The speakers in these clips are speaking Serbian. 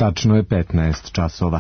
Tačno je 15 časova.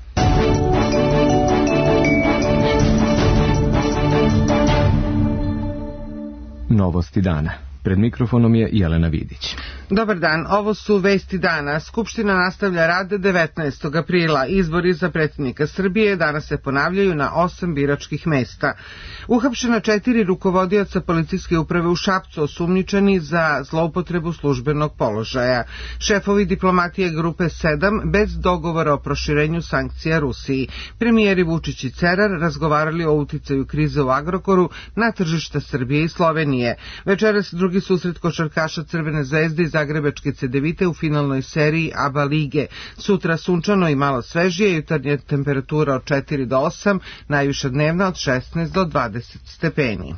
Novosti dana. Pred mikrofonom je Jelena Vidić. Dobar dan, ovo su vesti dana. Skupština nastavlja rad 19. aprila. Izbori za predsjednika Srbije danas se ponavljaju na 8 biračkih mesta. Uhapšena 4 rukovodioca policijske uprave u Šapcu osumnjičeni za zloupotrebu službenog položaja. Šefovi diplomatije grupe 7 bez dogovora o proširenju sankcija Rusiji. Premijeri Vučić i Cerar razgovarali o uticaju krize u Agrokoru na tržišta Srbije i Slovenije. Večeras drugi susret košarkaša Crvene zvezde i zagrebačke Cedevite u finalnoj seriji ABA lige. Sutra sunčano i malo svežije, jutarnja temperatura od 4 do 8, najviša dnevna od 16 do 20 stepeni.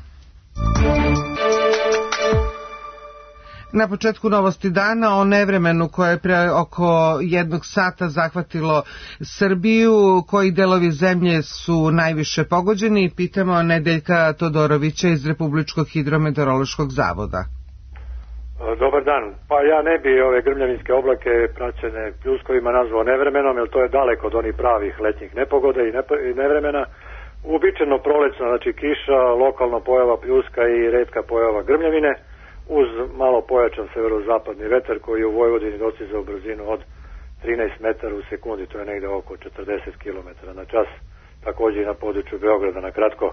Na početku novosti dana o nevremenu koje je pre oko 1 sata zahvatilo Srbiju, koji delovi zemlje su najviše pogođeni, pitamo Nedeljka Todorovića iz Republičkog hidrometeorološkog zavoda. Dobar dan. Pa ja ne bi ove grmljavinske oblake praćene pljuskovima nazvao nevremenom, jer to je daleko od onih pravih letnjih nepogoda i nevremena. Uobičajeno prolećna, znači kiša, lokalna pojava pljuska i retka pojava grmljavine, uz malo pojačan severozapadni vetar koji je u Vojvodini dostizao brzinu od 13 metara u sekundi, to je negde oko 40 km na čas, također i na području Beograda na kratko.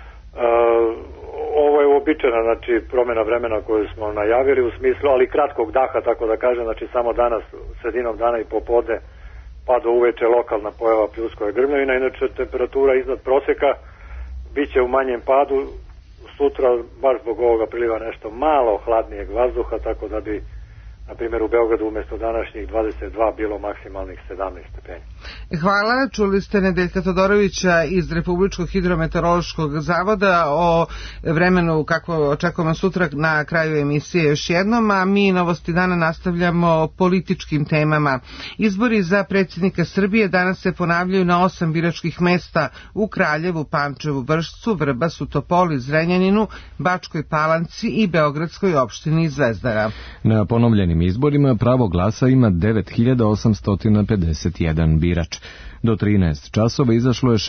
Ovo je uobičajena, znači, promjena vremena koju smo najavili u smislu, ali kratkog daha, tako da kažem, znači samo danas, sredinom dana i popodne, pa do uveče lokalna pojava pljuskova i grmljavina, inače temperatura iznad proseka biće u manjem padu, sutra baš zbog ovoga priliva nešto malo hladnijeg vazduha, tako da bi na primjer u Beogradu umjesto današnjih 22 bilo maksimalnih 17 stepeni. Hvala, čuli ste Nedeljka Todorovića iz Republičkog hidrometeorološkog zavoda o vremenu kako očekujemo sutra na kraju emisije još jednom, a mi novosti dana nastavljamo političkim temama. Izbori za predsjednika Srbije danas se ponavljaju na 8 biračkih mesta u Kraljevu, Pančevu, Vršcu, Vrbasu, Topoli, Zrenjaninu, Bačkoj Palanci i Beogradskoj opštini Zvezdara. Na ponovljenim izborima pravo glasa ima 9851 birač. Do 13 časova izašlo je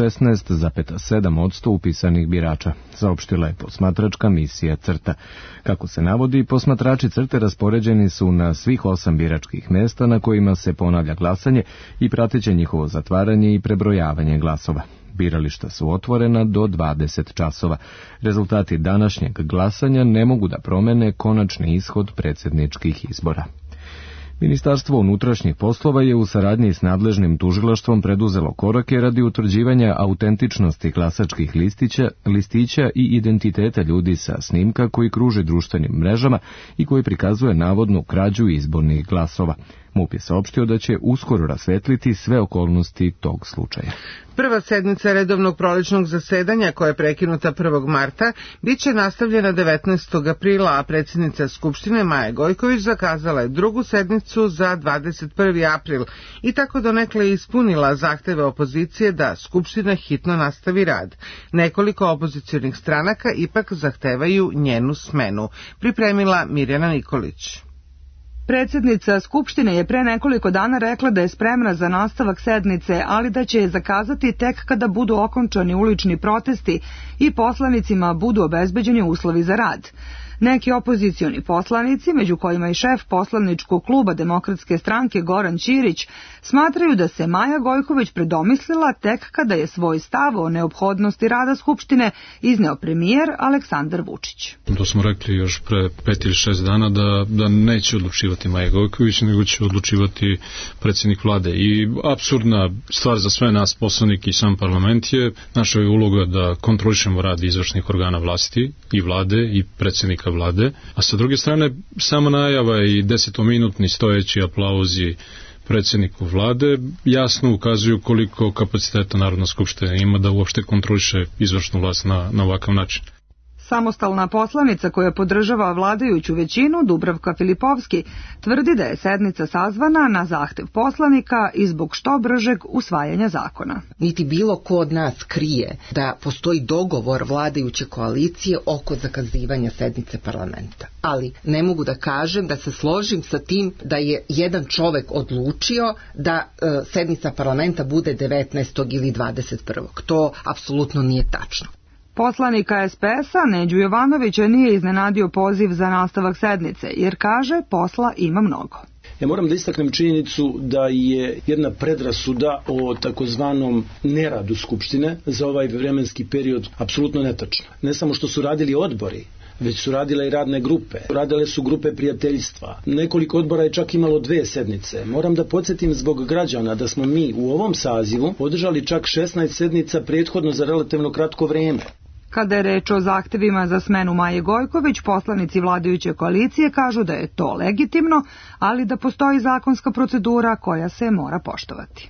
16,7% upisanih birača, saopštila je posmatračka misija CRTA. Kako se navodi, posmatrači CRTE raspoređeni su na svih 8 biračkih mesta na kojima se ponavlja glasanje i prateće njihovo zatvaranje i prebrojavanje glasova. Birališta su otvorena do 20 časova. Rezultati današnjeg glasanja ne mogu da promene konačni ishod predsjedničkih izbora. Ministarstvo unutrašnjih poslova je u saradnji s nadležnim tužilaštvom preduzelo korake radi utvrđivanja autentičnosti glasačkih listića i identiteta ljudi sa snimka koji kruže društvenim mrežama i koji prikazuje navodnu krađu izbornih glasova. MUP je saopštio da će uskoro rasvetliti sve okolnosti tog slučaja. Prva sednica redovnog prolećnog zasedanja, koja je prekinuta 1. marta, bit će nastavljena 19. aprila, a predsjednica Skupštine Maja Gojković zakazala je drugu sednicu za 21. april i tako donekle ispunila zahteve opozicije da Skupština hitno nastavi rad. Nekoliko opozicionih stranaka ipak zahtevaju njenu smenu. Pripremila Mirjana Nikolić. Predsjednica Skupštine je pre nekoliko dana rekla da je spremna za nastavak sednice, ali da će je zakazati tek kada budu okončani ulični protesti i poslanicima budu obezbeđeni uslovi za rad. Neki opozicioni poslanici, među kojima i šef poslaničkog kluba Demokratske stranke Goran Ćirić, smatraju da se Maja Gojković predomislila tek kada je svoj stav o neophodnosti rada Skupštine izneo premijer Aleksandar Vučić. To smo rekli još pre 5 ili 6 dana da neće odlučivati Maja Gojković, nego će odlučivati predsjednik vlade. I apsurdna stvar za sve nas poslanike i sam parlament je naša uloga da kontrolišemo rad izvršnih organa vlasti i vlade i predsjednika vlade, a sa druge strane sama najava i 10-minutni stojeći aplauzi predsjedniku vlade jasno ukazuju koliko kapaciteta Narodna skupština ima da uopšte kontroliše izvršnu vlast na ovakav način. Samostalna poslanica koja podržava vladajuću većinu, Dubravka Filipovski, tvrdi da je sednica sazvana na zahtev poslanika i zbog što bržeg usvajanja zakona. Niti bilo ko od nas krije da postoji dogovor vladajuće koalicije oko zakazivanja sednice parlamenta. Ali ne mogu da kažem da se složim sa tim da je jedan čovek odlučio da sednica parlamenta bude 19. ili 21. To apsolutno nije tačno. Poslanika SPS-a Neđu Jovanovića nije iznenadio poziv za nastavak sednice, jer kaže posla ima mnogo. Ja moram da istaknem činjenicu da je jedna predrasuda o takozvanom neradu Skupštine za ovaj vremenski period apsolutno netačna. Ne samo što su radili odbori, već su radile i radne grupe. Radile su grupe prijateljstva. Nekoliko odbora je čak imalo 2 sednice. Moram da podsjetim zbog građana da smo mi u ovom sazivu održali čak 16 sednica prethodno za relativno kratko vreme. Kada je reč o zahtevima za smenu Maje Gojković, poslanici vladajuće koalicije kažu da je to legitimno, ali da postoji zakonska procedura koja se mora poštovati.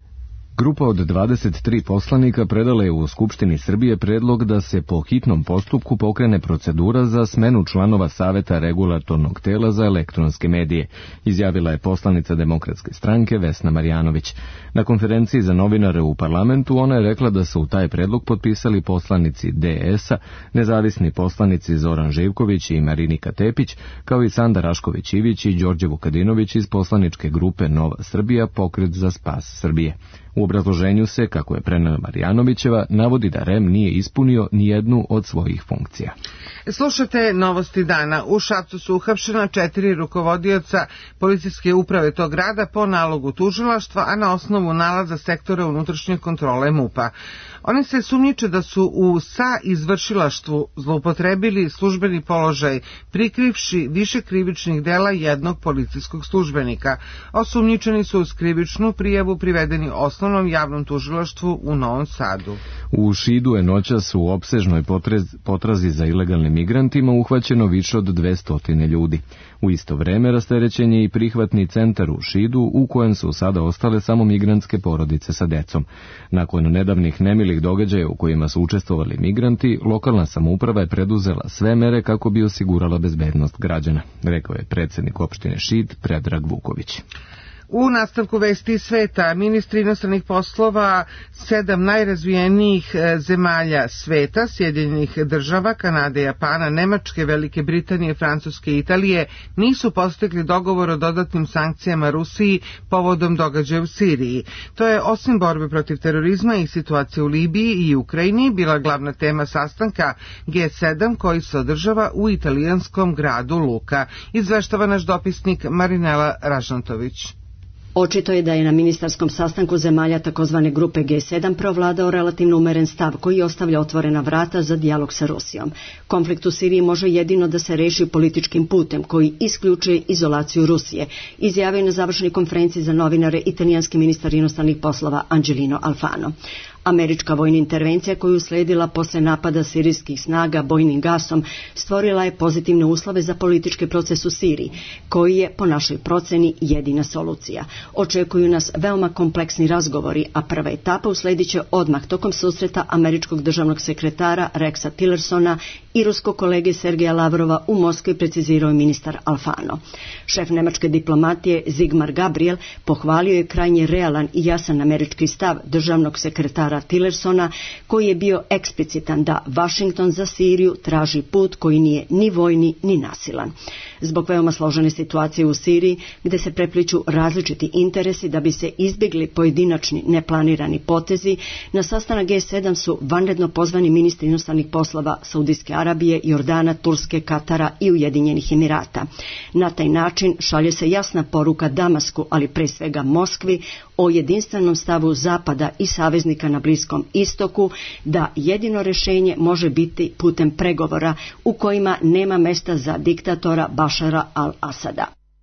Grupa od 23 poslanika predala je u Skupštini Srbije predlog da se po hitnom postupku pokrene procedura za smenu članova Saveta regulatornog tela za elektronske medije, izjavila je poslanica Demokratske stranke Vesna Marjanović. Na konferenciji za novinare u parlamentu ona je rekla da su u taj predlog potpisali poslanici DS-a, nezavisni poslanici Zoran Živković i Marinika Tepić, kao i Sanda Rašković-Ivić i Đorđe Vukadinović iz poslaničke grupe Nova Srbija, Pokret za spas Srbije. U obrazloženju se, kako je prenela Marjanovićeva, navodi da REM nije ispunio ni jednu od svojih funkcija. Slušate novosti dana. U Šapcu su uhapšena 4 rukovodioca policijske uprave tog grada po nalogu tužilaštva, a na osnovu nalaza sektora unutrašnje kontrole MUP-a. Oni se sumnjiče da su u izvršilaštvu zloupotrebili službeni položaj, prikrivši više krivičnih dela jednog policijskog službenika. Osumnjičeni su uz krivičnu prijavu privedeni osnovnom javnom tužilaštvu u Novom Sadu. U Šidu je noćas u opsežnoj potrazi za ilegalnim migrantima uhvaćeno više od 200 ljudi. U isto vreme rasterećen je i prihvatni centar u Šidu, u kojem su sada ostale samo migrantske porodice sa decom. Nakon nedavnih nemilih događaja u kojima su učestvovali migranti, lokalna samouprava je preduzela sve mere kako bi osigurala bezbednost građana, rekao je predsjednik opštine Šid Predrag Vuković. U nastavku vesti sveta, ministri inostranih poslova 7 najrazvijenijih zemalja sveta, Sjedinjenih država, Kanade, Japana, Nemačke, Velike Britanije, Francuske i Italije, nisu postigli dogovor o dodatnim sankcijama Rusiji povodom događaja u Siriji. To je, osim borbe protiv terorizma i situacije u Libiji i Ukrajini, bila glavna tema sastanka G7 koji se održava u italijanskom gradu Luka. Izveštava naš dopisnik Marinela Ražnatović. Očito je da je na ministarskom sastanku zemalja takozvane grupe G7 provladao relativno umeren stav koji ostavlja otvorena vrata za dijalog sa Rusijom. Konflikt u Siriji može jedino da se reši političkim putem koji isključuje izolaciju Rusije, izjavio je na završnoj konferenciji za novinare italijanski ministar inostranih poslova Angelino Alfano. Američka vojna intervencija koju usledila posle napada sirijskih snaga bojnim gasom stvorila je pozitivne uslove za politički proces u Siriji, koji je po našoj proceni jedina solucija. Očekuju nas veoma kompleksni razgovori, a prva etapa usledit će odmah tokom susreta američkog državnog sekretara Rexa Tillersona i ruskog kolege Sergeja Lavrova u Moskvi, precizirao je ministar Alfano. Šef nemačke diplomatije Sigmar Gabriel pohvalio je krajnje realan i jasan američki stav državnog sekretara Tillersona, koji je bio eksplicitan da Washington za Siriju traži put koji nije ni vojni ni nasilan. Zbog veoma složene situacije u Siriji, gde se prepliču različiti interesi da bi se izbjegli pojedinačni neplanirani potezi, na sastanak G7 su vanredno pozvani ministri inostranih poslova Saudijske Arabije, Jordana, Turske, Katara i Ujedinjenih Emirata. Na taj način šalje se jasna poruka Damasku, ali pre svega Moskvi, o jedinstvenom stavu Zapada i saveznika na Bliskom istoku, da jedino rješenje može biti putem pregovora u kojima nema mesta za diktatora Bašara al-Asada.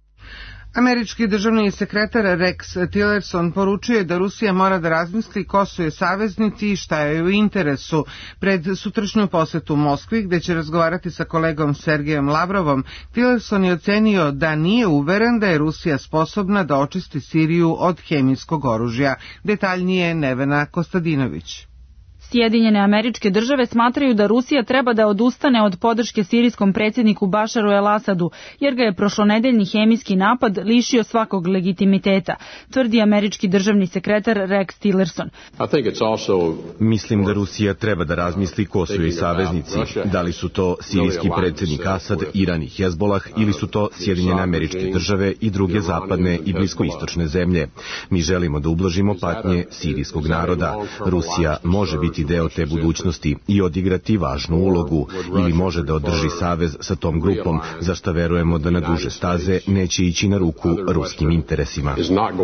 Američki državni sekretar Rex Tillerson poručuje da Rusija mora da razmisli ko su je saveznici i šta je u interesu. Pred sutrašnju posetu Moskvi, gde će razgovarati sa kolegom Sergejem Lavrovom, Tillerson je ocenio da nije uveren da je Rusija sposobna da očisti Siriju od hemijskog oružja. Detaljnije Nevena Kostadinović. Sjedinjene Američke Države smatraju da Rusija treba da odustane od podrške sirijskom predsjedniku Bašaru el-Asadu, jer ga je prošlonedeljni hemijski napad lišio svakog legitimiteta, tvrdi američki državni sekretar Rex Tillerson. Mislim da Rusija treba da razmisli ko su joj saveznici, da li su to sirijski predsjednik Asad, Iran i Hezbolah ili su to Sjedinjene Američke Države i druge zapadne i bliskoistočne zemlje. Mi želimo da ublažimo patnje sirijskog naroda. Rusija može biti deo te budućnosti i odigrati važnu ulogu, ili može da održi savez sa tom grupom, za što verujemo da na duže staze neće ići na ruku ruskim interesima.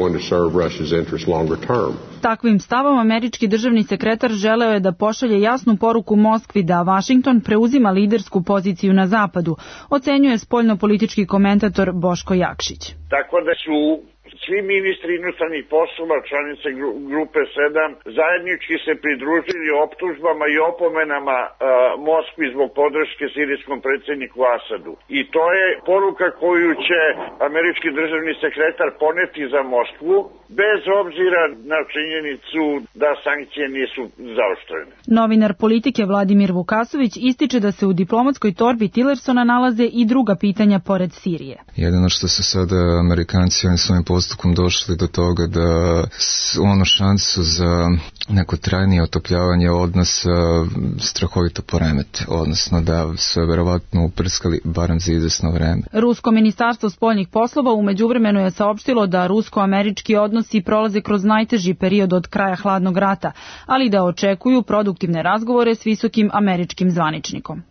Takvim stavom američki državni sekretar želeo je da pošalje jasnu poruku Moskvi da Vašington preuzima lidersku poziciju na zapadu, ocenjuje spoljnopolitički komentator Boško Jakšić. Tako da su svi ministri inostranih poslova, članice grupe 7, zajednički se pridružili optužbama i opomenama Moskvi zbog podrške sirijskom predsjedniku Asadu. I to je poruka koju će američki državni sekretar poneti za Moskvu, bez obzira na činjenicu da sankcije nisu zaoštrene. Novinar Politike Vladimir Vukasović ističe da se u diplomatskoj torbi Tillersona nalaze i druga pitanja pored Sirije. Jedino što su sada Amerikanci ovim svojim postupkom došli do toga da onu šansu za neko trajnije otopljavanje odnosa strahovito poremete, odnosno da su je verovatno uprskali barem za izvesno vreme. Rusko ministarstvo spoljnih poslova u međuvremenu je saopštilo da rusko-američki odnosi prolaze kroz najteži period od kraja hladnog rata, ali da očekuju produktivne razgovore s visokim američkim zvaničnikom.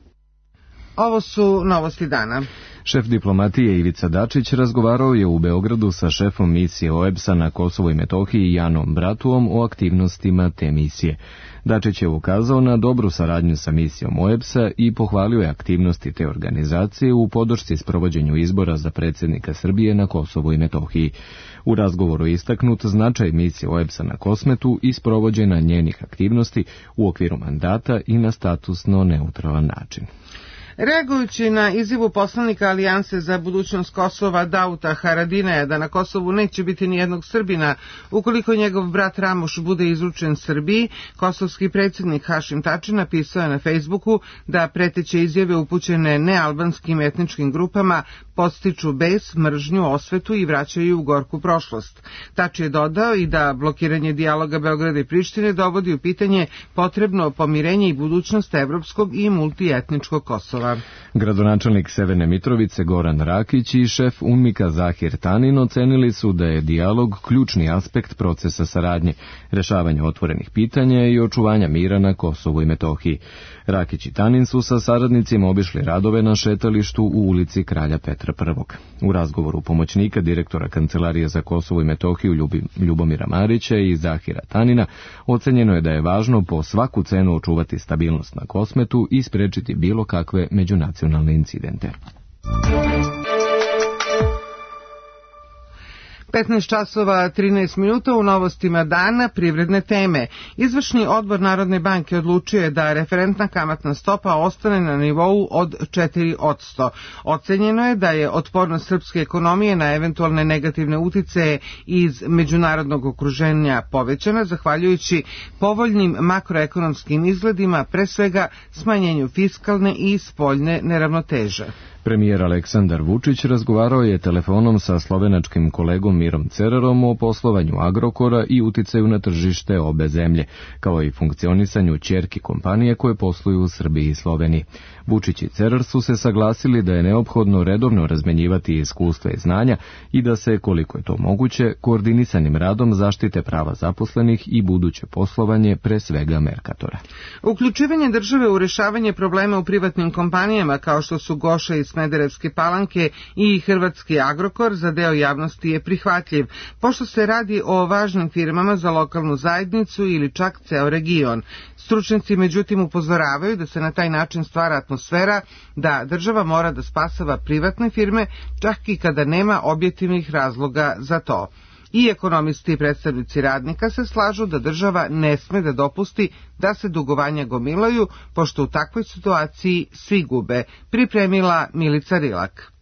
Ovo su novosti dana. Šef diplomatije Ivica Dačić razgovarao je u Beogradu sa šefom misije OEBS-a na Kosovu i Metohiji Janom Bratuom o aktivnostima te misije. Dačić je ukazao na dobru saradnju sa misijom OEBS-a i pohvalio je aktivnosti te organizacije u podršci sprovođenju izbora za predsjednika Srbije na Kosovu i Metohiji. U razgovoru je istaknut značaj misije OEBS-a na Kosmetu i sprovođenja njenih aktivnosti u okviru mandata i na statusno neutralan način. Reagujući na izjavu poslanika Alijanse za budućnost Kosova Dauta Haradinaja da na Kosovu neće biti nijednog Srbina ukoliko njegov brat Ramuš bude izručen Srbiji, kosovski predsjednik Hašim Tači napisao je na Facebooku da preteće izjave upućene nealbanskim etničkim grupama podstiču bes, mržnju, osvetu i vraćaju u gorku prošlost. Tači je dodao i da blokiranje dijaloga Beograda i Prištine dovodi u pitanje potrebno pomirenje i budućnost evropskog i multietničkog Kosova. Gradonačelnik Severne Mitrovice Goran Rakić i šef UNMIK-a Zahir Tanin ocenili su da je dijalog ključni aspekt procesa saradnje, rešavanja otvorenih pitanja i očuvanja mira na Kosovu i Metohiji. Rakić i Tanin su sa saradnicima obišli radove na šetalištu u ulici Kralja Petra I. U razgovoru pomoćnika direktora Kancelarije za Kosovo i Metohiju Ljubomira Marića i Zahira Tanina ocenjeno je da je važno po svaku cenu očuvati stabilnost na Kosmetu i sprečiti bilo kakve međunacionalne incidente. 15 časova 13 minuta u novostima dana, privredne teme. Izvršni odbor Narodne banke odlučio je da referentna kamatna stopa ostane na nivou od 4%. Ocenjeno je da je otpornost srpske ekonomije na eventualne negativne uticaje iz međunarodnog okruženja povećana, zahvaljujući povoljnim makroekonomskim izgledima, pre svega smanjenju fiskalne i spoljne neravnoteže. Premijer Aleksandar Vučić razgovarao je telefonom sa slovenačkim kolegom Mirom Cerarom o poslovanju Agrokora i uticaju na tržište obe zemlje, kao i funkcionisanju ćerki kompanije koje posluju u Srbiji i Sloveniji. Vučić i Cerar su se saglasili da je neophodno redovno razmenjivati iskustva i znanja i da se, koliko je to moguće, koordinisanim radom zaštite prava zaposlenih i buduće poslovanje, pre svega Merkatora. Uključivanje države u rešavanje problema u privatnim kompanijama kao što su Goša i Smederevske Palanke i hrvatski Agrokor za deo javnosti je prihvatljiv, pošto se radi o važnim firmama za lokalnu zajednicu ili čak ceo region. Stručnjaci međutim upozoravaju da se na taj način stvara atmosfera da država mora da spasava privatne firme, čak i kada nema objektivnih razloga za to. I ekonomisti i predstavnici radnika se slažu da država ne sme da dopusti da se dugovanja gomilaju, pošto u takvoj situaciji svi gube, pripremila Milica Rilak.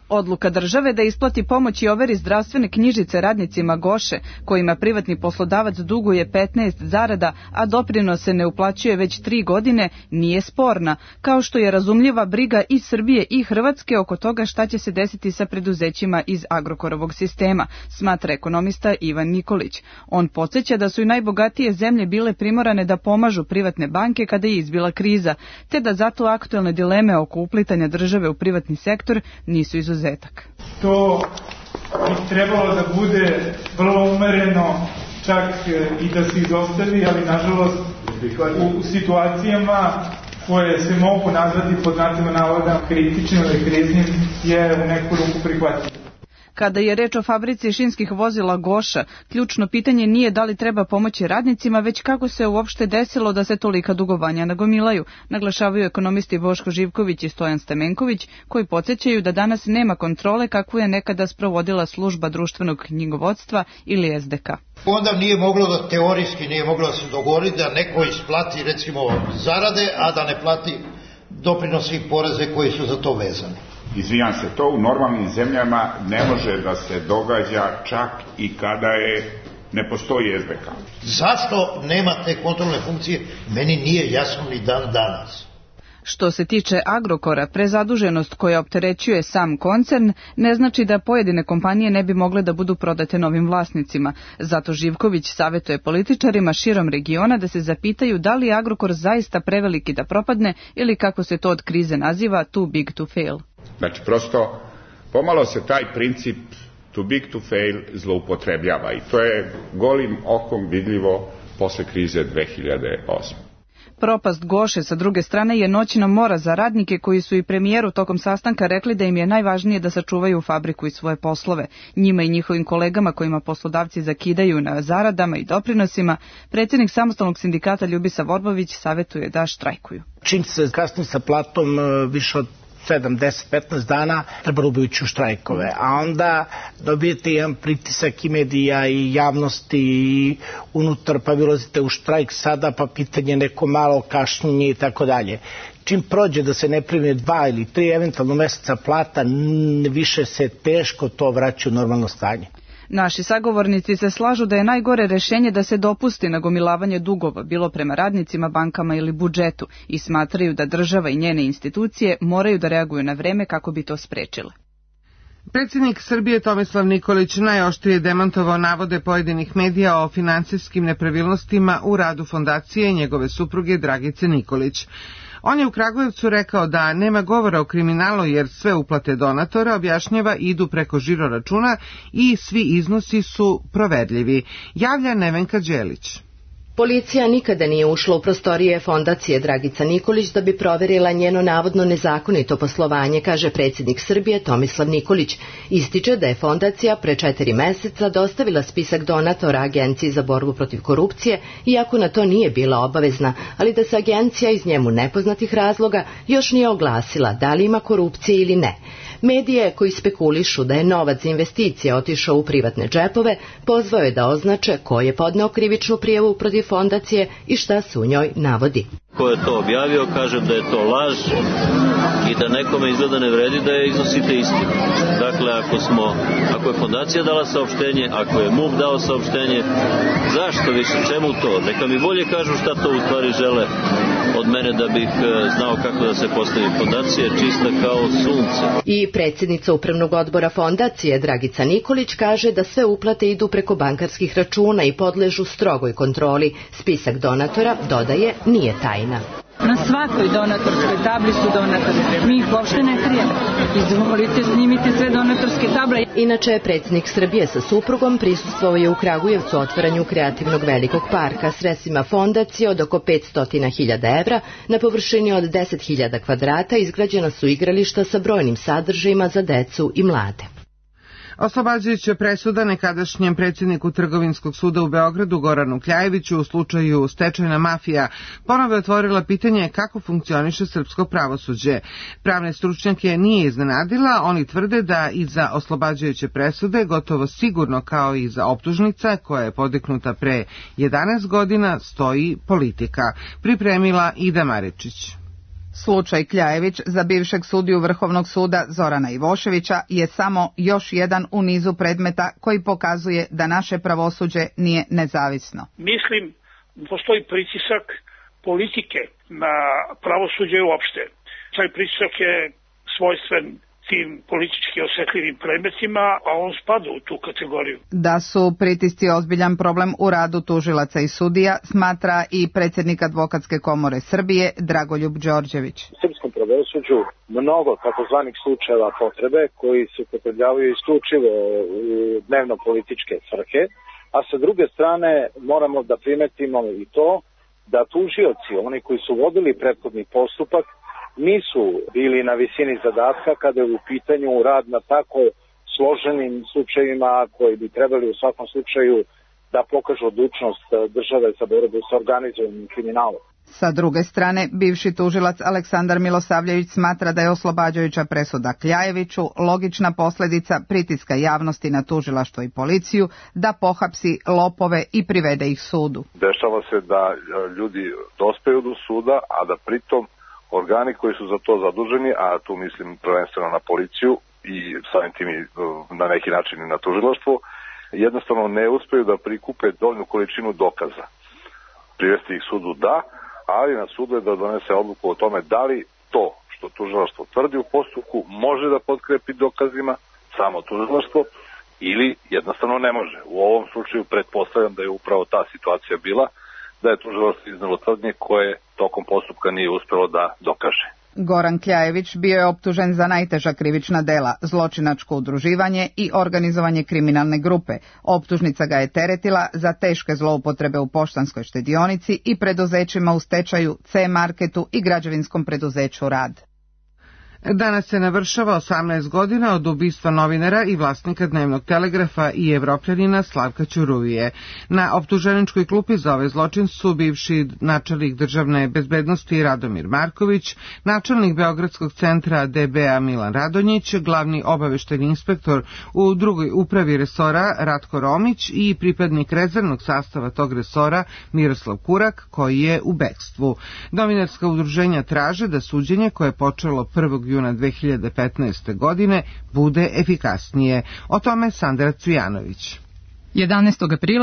Odluka države da isplati pomoć i overi zdravstvene knjižice radnicima Goše, kojima privatni poslodavac duguje 15 zarada, a doprinose ne uplaćuje već 3 godine, nije sporna, kao što je razumljiva briga i Srbije i Hrvatske oko toga šta će se desiti sa preduzećima iz Agrokorovog sistema, smatra ekonomista Ivan Nikolić. On podsjeća da su i najbogatije zemlje bile primorane da pomažu privatne banke kada je izbila kriza, te da zato aktuelne dileme oko uplitanja države u privatni sektor nisu izuzetak. To bi trebalo da bude vrlo umereno, čak i da se izostavi, ali nažalost u situacijama koje se mogu nazvati pod znacima navoda kritičnim ili kriznim je u neku ruku prihvatljivo. Kada je reč o fabrici šinskih vozila Goša, ključno pitanje nije da li treba pomoći radnicima, već kako se uopšte desilo da se tolika dugovanja nagomilaju, naglašavaju ekonomisti Boško Živković i Stojan Stamenković, koji podsjećaju da danas nema kontrole kakvu je nekada sprovodila služba društvenog knjigovodstva ili SDK. Onda nije moglo da teorijski nije moglo da se dogodi da neko isplati recimo zarade, a da ne plati doprinosi i poreze koji su za to vezani. Izvijam se, to u normalnim zemljama ne može da se događa čak i kada ne postoji SDK. Zašto nema te kontrolne funkcije, meni nije jasno ni dan danas. Što se tiče Agrokora, prezaduženost koja opterećuje sam koncern ne znači da pojedine kompanije ne bi mogle da budu prodate novim vlasnicima. Zato Živković savjetuje političarima širom regiona da se zapitaju da li je Agrokor zaista preveliki da propadne ili kako se to od krize naziva too big to fail. Znači, prosto, pomalo se taj princip too big to fail zloupotrebljava i to je golim okom vidljivo posle krize 2008. Propast Goše sa druge strane je noćna mora za radnike koji su i premijeru tokom sastanka rekli da im je najvažnije da sačuvaju fabriku i svoje poslove. Njima i njihovim kolegama kojima poslodavci zakidaju na zaradama i doprinosima, predsjednik samostalnog sindikata Ljubisa Vorbović savjetuje da štrajkuju. Čim se kasni sa platom više od 7, 10, 15 dana treba ući u štrajkove, a onda dobijete jedan pritisak i medija i javnosti i unutar, pa vi ulazite u štrajk sada, pa pitanje neko malo kašnjenje i tako dalje. Čim prođe da se ne prime 2 ili 3 eventualno meseca plata, više se teško to vraća u normalno stanje. Naši sagovornici se slažu da je najgore rešenje da se dopusti nagomilavanje dugova, bilo prema radnicima, bankama ili budžetu, i smatraju da država i njene institucije moraju da reaguju na vreme kako bi to sprečile. Predsjednik Srbije Tomislav Nikolić najoštrije demantovao navode pojedinih medija o finansijskim nepravilnostima u radu fondacije njegove supruge Dragice Nikolić. On je u Kragujevcu rekao da nema govora o kriminalu jer sve uplate donatora, objašnjava, idu preko žiro računa i svi iznosi su proverljivi. Javlja Nevenka Đelić. Policija nikada nije ušla u prostorije fondacije Dragica Nikolić da bi proverila njeno navodno nezakonito poslovanje, kaže predsjednik Srbije Tomislav Nikolić. Ističe da je fondacija pre 4 meseca dostavila spisak donatora Agenciji za borbu protiv korupcije, iako na to nije bila obavezna, ali da se agencija iz njemu nepoznatih razloga još nije oglasila da li ima korupcije ili ne. Medije koji spekulišu da je novac za investicije otišao u privatne džepove, pozvao je da označe ko je podneo krivičnu prijavu protiv fondacije i šta se u njoj navodi. Ko je to objavio, kaže da je to laž i da nekome izgleda ne vredi da je iznosite istinu. Dakle, ako je fondacija dala saopštenje, ako je MUP dao saopštenje, zašto više, čemu to? Neka mi bolje kažu šta to u stvari žele od mene da bih znao kako da se postavi. Fondacija je čista kao sunce. I predsjednica upravnog odbora fondacije Dragica Nikolić kaže da sve uplate idu preko bankarskih računa i podležu strogoj kontroli. Spisak donatora, dodaje, nije tajna. Na svakoj donatorskoj tabli su donatori. Mi ih uopšte ne krijemo. Izvolite, snimite sve donatorske table. Inače, predsjednik Srbije sa suprugom prisustvovao je u Kragujevcu otvaranju kreativnog velikog parka sredstvima fondacije od oko 500.000 evra. Na površini od 10.000 kvadrata izgrađena su igrališta sa brojnim sadržajima za decu i mlade. Oslobađajuća presuda nekadašnjem predsjedniku Trgovinskog suda u Beogradu Goranu Kljajeviću u slučaju stečajna mafija ponovo je otvorila pitanje kako funkcioniše srpsko pravosuđe. Pravne stručnjake nije iznenadila, oni tvrde da iza oslobađajuće presude gotovo sigurno kao i za optužnica koja je podiknuta pre 11 godina stoji politika. Pripremila Ida Maričić. Slučaj Kljajević za bivšeg sudiju Vrhovnog suda Zorana Ivoševića je samo još jedan u nizu predmeta koji pokazuje da naše pravosuđe nije nezavisno. Mislim, postoji pritisak politike na pravosuđe uopšte. Taj pritisak je svojstven tim politički osjetljivim predmetima, a on spada u tu kategoriju. Da su pritisci ozbiljan problem u radu tužilaca i sudija, smatra i predsjednik Advokatske komore Srbije Dragoljub Đorđević. U srpskom pravosuđu mnogo takozvanih slučajeva potrebe koji se upotrebljavaju isključivo u dnevno političke svrhe, a sa druge strane moramo da primetimo i to da tužioci, oni koji su vodili prethodni postupak, nisu bili na visini zadatka kada je u pitanju rad na tako složenim slučajevima koji bi trebali u svakom slučaju da pokažu odlučnost države za borbu sa organizovanim kriminalom. Sa druge strane, bivši tužilac Aleksandar Milosavljević smatra da je oslobađajuća presuda Kljajeviću logična posljedica pritiska javnosti na tužilaštvo i policiju da pohapsi lopove i privede ih sudu. Dešava se da ljudi dospeju do suda, a da pritom organi koji su za to zaduženi, a tu mislim prvenstveno na policiju i samim tim i na neki način i na tužilaštvo, jednostavno ne uspeju da prikupe dovoljnu količinu dokaza. Privesti ih sudu da, ali na sudu je da donese odluku o tome da li to što tužilaštvo tvrdi u postupku može da potkrepi dokazima samo tužilaštvo ili jednostavno ne može. U ovom slučaju pretpostavljam da je upravo ta situacija bila, da je tužilaštvo iznelo tvrdnje koje tokom postupka nije uspelo da dokaže. Goran Kljajević bio je optužen za najteža krivična dela, zločinačko udruživanje i organizovanje kriminalne grupe. Optužnica ga je teretila za teške zloupotrebe u Poštanskoj štedionici i preduzećima u stečaju, C-marketu i građevinskom preduzeću Rad. Danas se navršava 18 godina od ubistva novinara i vlasnika Dnevnog telegrafa i Evropljanina Slavka Ćuruvije. Na optuženičkoj klupi za ovaj zločin su bivši načelnik državne bezbednosti Radomir Marković, načelnik Beogradskog centra DBA Milan Radonjić, glavni obaveštajni inspektor u drugoj upravi resora Ratko Romić i pripadnik rezervnog sastava tog resora Miroslav Kurak, koji je u bekstvu. Novinarska udruženja traže da suđenje koje je počelo 1. juna 2015. godine bude efikasnije. O tome Sandra Cvijanović. 11. aprila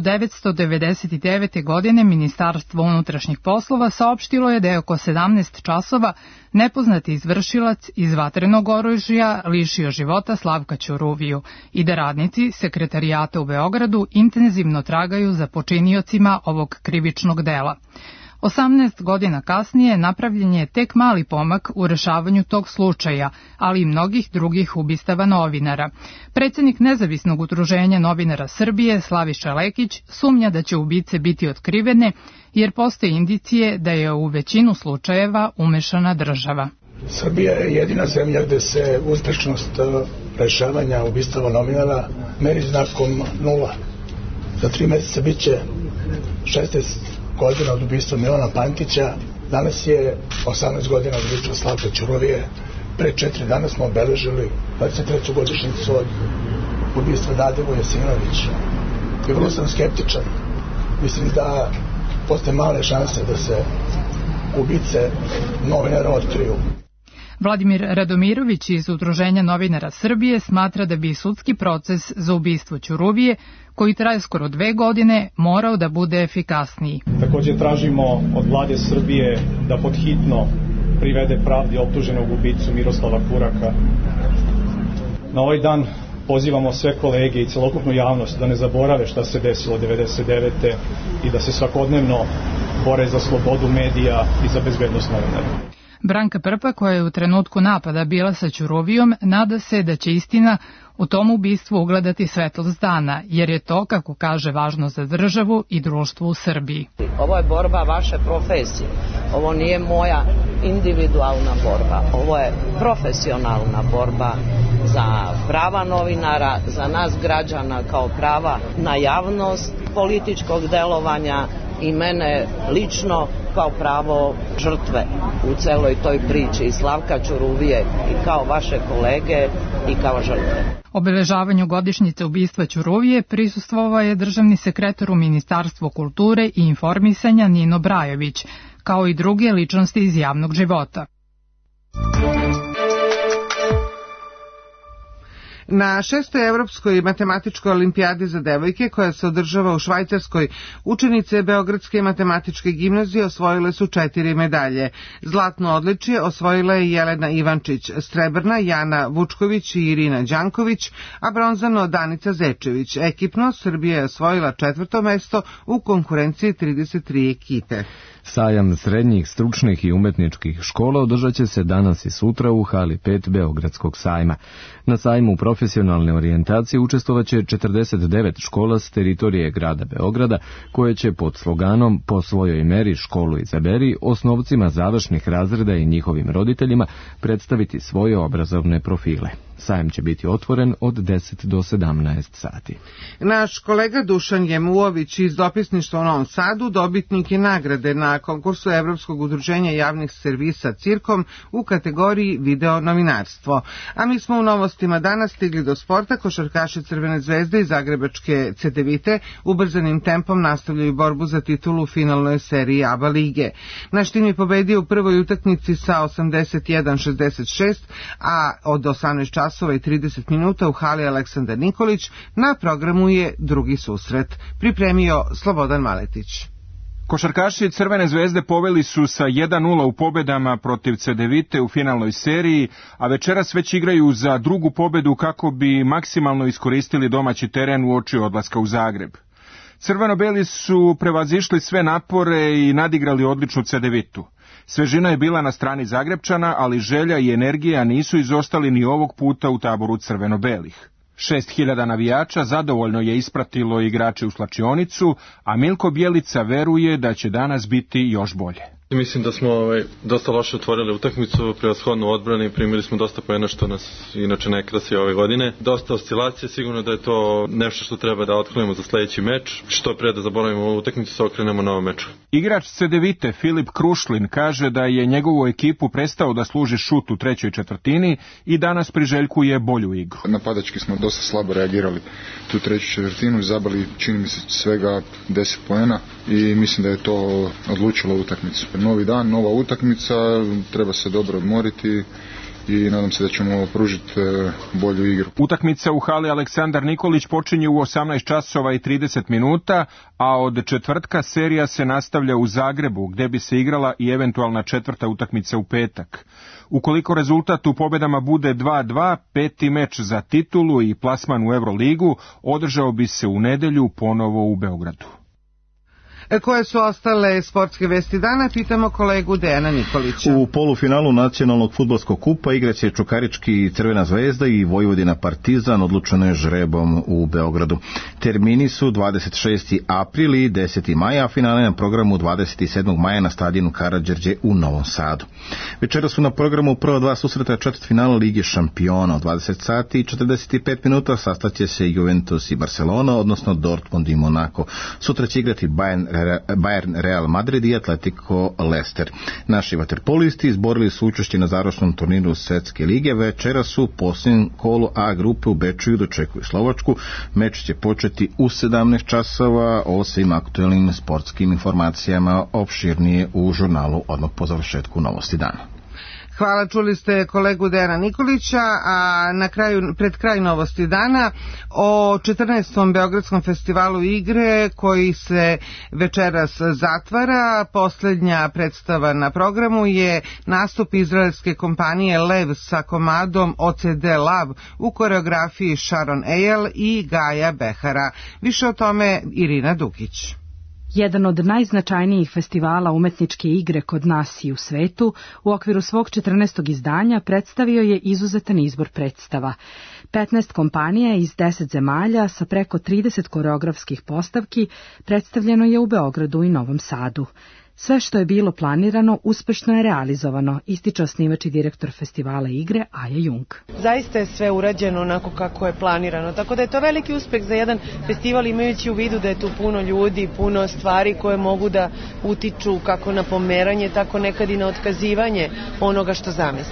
1999. godine Ministarstvo unutrašnjih poslova saopštilo je da je oko 17 časova nepoznati izvršilac iz vatrenog oružja lišio života Slavka Ćuruviju i da radnici sekretarijata u Beogradu intenzivno tragaju za počiniocima ovog krivičnog dela. 18 godina kasnije napravljen je tek mali pomak u rešavanju tog slučaja, ali i mnogih drugih ubistava novinara. Predsjednik Nezavisnog udruženja novinara Srbije, Slaviša Lekić, sumnja da će ubice biti otkrivene, jer postoje indicije da je u većinu slučajeva umešana država. Srbija je jedina zemlja gde se uspešnost rešavanja ubistava novinara meri znakom 0. Za 3 meseca bit će 16 godina od ubistva Milana Pantića, danas je 18 godina od ubistva Slavka Ćuruvije, pre 4 dana smo obeležili 23. godišnjicu od ubistva Nade Vujasinović. I vrlo sam skeptičan. Mislim da postoje male šanse da se ubice novinara otkriju. Vladimir Radomirović iz Udruženja novinara Srbije smatra da bi sudski proces za ubistvo Ćuruvije, koji traje skoro 2 godine, morao da bude efikasniji. Također tražimo od vlade Srbije da podhitno privede pravdi optuženog ubicu Miroslava Kuraka. Na ovaj dan pozivamo sve kolege i celokupnu javnost da ne zaborave šta se desilo 1999. i da se svakodnevno bore za slobodu medija i za bezbednost novinara. Branka Prpa, koja je u trenutku napada bila sa Ćuruvijom, nada se da će istina u tom ubistvu ugledati svetlost dana, jer je to, kako kaže, važno za državu i društvo u Srbiji. Ovo je borba vaše profesije. Ovo nije moja individualna borba. Ovo je profesionalna borba za prava novinara, za nas građana kao prava na javnost političkog delovanja i mene lično kao pravo žrtve u celoj toj priči i Slavka Ćuruvije i kao vaše kolege i kao žrtve. Obeležavanju godišnjice ubistva Ćuruvije prisustvovao je državni sekretar u Ministarstvu kulture i informisanja Nino Brajović, kao i druge ličnosti iz javnog života. Na 6. Evropskoj matematičkoj olimpijadi za devojke, koja se održava u Švajcarskoj, učenice Beogradske matematičke gimnazije osvojile su 4 medalje. Zlatno odličje osvojila je Jelena Ivančić, srebrna Jana Vučković i Irina Đanković, a bronzano Danica Zečević. Ekipno Srbija je osvojila 4. mesto u konkurenciji 33 ekipe. Sajam srednjih, stručnih i umetničkih škola održat će se danas i sutra u hali 5 Beogradskog sajma. Na sajmu profesionalne orijentacije učestvovaće 49 škola s teritorije grada Beograda, koje će pod sloganom "Po svojoj meri školu izaberi" osnovcima završnih razreda i njihovim roditeljima predstaviti svoje obrazovne profile. Sajam će biti otvoren od 10 do 17 sati. Naš kolega Dušan Jemuović iz dopisništva u Novom Sadu dobitnik je nagrade na konkursu Evropskog udruženja javnih servisa Cirkom u kategoriji video novinarstvo. A mi smo u novostima danas stigli do sporta. Košarkaši Crvene zvezde i Zagrebačke Cedevite ubrzanim tempom nastavljaju borbu za titulu u finalnoj seriji ABA lige. Naš tim je pobedio u prvoj utakmici sa 81-66, a od 18 časova i 30 minuta u hali Aleksandar Nikolić na programu je drugi susret. Pripremio Slobodan Maletić. Košarkaši Crvene zvezde poveli su sa 1:0 u pobedama protiv Cedevite u finalnoj seriji, a večeras već igraju za drugu pobedu kako bi maksimalno iskoristili domaći teren uoči odlaska u Zagreb. Crveno-beli su prevazišli sve napore i nadigrali odličnu Cedevitu. Svežina je bila na strani Zagrebčana, ali želja i energija nisu izostali ni ovog puta u taboru crveno-belih. 6.000 navijača zadovoljno je ispratilo igrače u slačionicu, a Milko Bjelica veruje da će danas biti još bolje. Mislim da smo dosta loše otvorili utakmicu, prevashodno u odbrani, primili smo dosta poena što nas inače ne krasi ove godine. Dosta oscilacije, sigurno da je to nešto što treba da otklonimo za sledeći meč. Što pre da zaboravimo ovu utakmicu, se okrenemo novom meču. Igrač Cedevite Filip Krušlin kaže da je njegovu ekipu prestao da služi šut u trećoj četvrtini i danas priželjkuje bolju igru. Napadački smo dosta slabo reagirali tu treću četvrtinu, zabali čini mi se svega 10 poena i mislim da je to odlučilo utakmicu. Novi dan, nova utakmica, treba se dobro odmoriti i nadam se da ćemo pružiti bolju igru. Utakmica u hali Aleksandar Nikolić počinje u 18 časova i 30 minuta, a od četvrtka serija se nastavlja u Zagrebu, gde bi se igrala i eventualna četvrta utakmica u petak. Ukoliko rezultat u pobedama bude 2:2, peti meč za titulu i plasman u Euroligu održao bi se u nedelju ponovo u Beogradu. Koje su ostale sportske vesti dana, pitamo kolegu Dejana Nikolića. U polufinalu nacionalnog fudbalskog kupa igraće Čukarički Crvena zvezda i Vojvodina Partizan, odlučeno je žrebom u Beogradu. Termini su 26. april i 10. maja, a finale na programu 27. maja na stadionu Karađorđe u Novom Sadu. Večera su na programu prva dva susreta četvrtfinala Lige šampiona. Od 20 sati i 45 minuta sastaće se Juventus i Barcelona, odnosno Dortmund i Monaco. Sutra će igrati Bayern Real Madrid i Atletico Leicester. Naši vaterpolisti izborili su učešće na završnom turniru Svetske lige. Večera su u posljednjem kolu A grupe u Bečuju dočekuju Slovačku. Meč će početi u 17 časova. O svim aktuelnim sportskim informacijama opširnije u žurnalu odmah po završetku Novosti dana. Hvala, čuli ste kolegu Dejana Nikolića, a pred kraj Novosti dana o 14. Beogradskom festivalu igre koji se večeras zatvara. Posljednja predstava na programu je nastup izraelske kompanije Lev sa komadom OCD Lab u koreografiji Sharon Eyal i Gaja Behara. Više o tome Irina Dukić. Jedan od najznačajnijih festivala umetničke igre kod nas i u svetu, u okviru svog 14. izdanja predstavio je izuzetan izbor predstava. 15 kompanija iz 10 zemalja sa preko 30 koreografskih postavki predstavljeno je u Beogradu i Novom Sadu. Sve što je bilo planirano uspešno je realizovano, ističe osnivač i direktor festivala igre Aja Jung. Zaista je sve urađeno onako kako je planirano, tako da je to veliki uspeh za jedan festival, imajući u vidu da je tu puno ljudi, puno stvari koje mogu da utiču kako na pomeranje, tako nekad i na otkazivanje onoga što zamisli.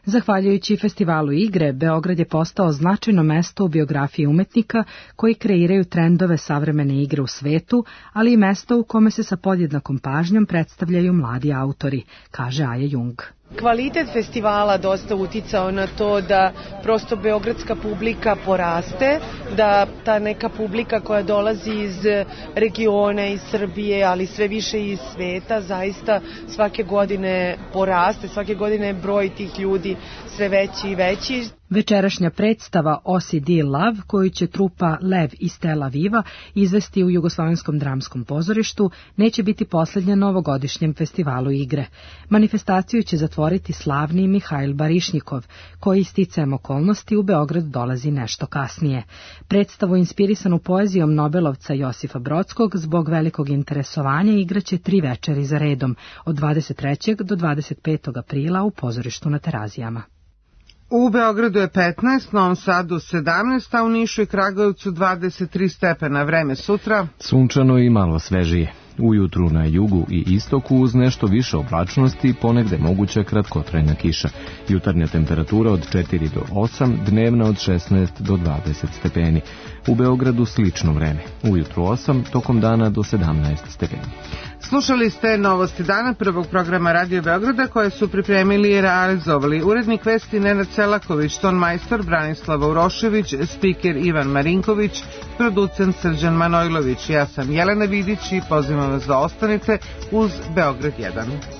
Zahvaljujući festivalu igre, Beograd je postao značajno mesto u biografiji umetnika koji kreiraju trendove savremene igre u svetu, ali i mesto u kome se sa podjednakom pažnjom predstavljaju mladi autori, kaže Aja Jung. Kvalitet festivala dosta uticao na to da prosto beogradska publika poraste, da ta neka publika koja dolazi iz regiona, iz Srbije, ali sve više iz sveta, zaista svake godine poraste, svake godine broj tih ljudi sve veći i veći. Večerašnja predstava OCD Love, koju će trupa Lev iz Tel Aviva izvesti u Jugoslovenskom dramskom pozorištu, neće biti posljednja na ovogodišnjem festivalu igre. Manifestaciju će zatvoriti slavni Mihajl Barišnikov, koji sticajem okolnosti u Beograd dolazi nešto kasnije. Predstavu inspirisanu poezijom Nobelovca Josifa Brodskog zbog velikog interesovanja igraće 3 večeri za redom, od 23. do 25. aprila u pozorištu na Terazijama. U Beogradu je 15, Novom Sadu 17, a u Nišu i Kragujevcu 23 stepena. Vreme sutra sunčano i malo svežije. Ujutru na jugu i istoku uz nešto više oblačnosti, ponegde moguća kratkotrajna kiša. Jutarnja temperatura od 4 do 8, dnevna od 16 do 20 stepeni. U Beogradu slično vreme. Ujutru 8, tokom dana do 17 stepeni. Slušali ste Novosti dana prvog programa Radio Beograda koje su pripremili i realizovali urednik vesti Nenad Selaković, ton majstor Branislava Urošević, spiker Ivan Marinković, producent Srđan Manojlović. Ja sam Jelena Vidić i pozivam vas da ostanete uz Beograd 1.